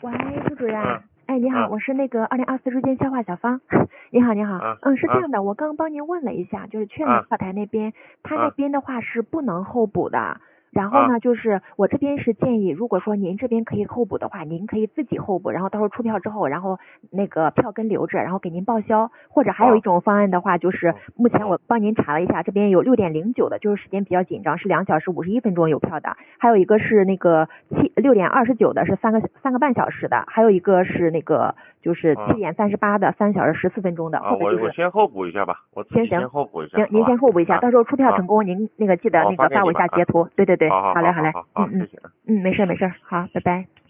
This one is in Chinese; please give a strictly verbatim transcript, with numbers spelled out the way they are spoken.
喂，朱主任。 嗯哎，你好， 嗯我是那个二零二四日间消化小芳。你好，你好。 嗯嗯，是这嗯样的，我刚帮您问了一下，就是劝了嗯后台那边，他那嗯边的话是不能候补的。然后呢，就是我这边是建议，如果说您这边可以候补的话，您可以自己候补，然后到时候出票之后，然后那个票根留着，然后给您报销。或者还有一种方案的话，就是目前我帮您查了一下，这边有六点零九的，就是时间比较紧张，是两小时五十一分钟有票的；还有一个是那个七六点二十九的，是三个三个半小时的；还有一个是那个就是七点三十八的，三小时十四分钟的。 啊， 或者就是我我先候补一下吧，我自己先候补一下。 行，您先候补一下，到时候出票成功，您那个记得那个发我一下截图。对对对， 好好好嘞好嘞， 好好， 嗯嗯谢谢。 嗯，没事没事，好，拜拜。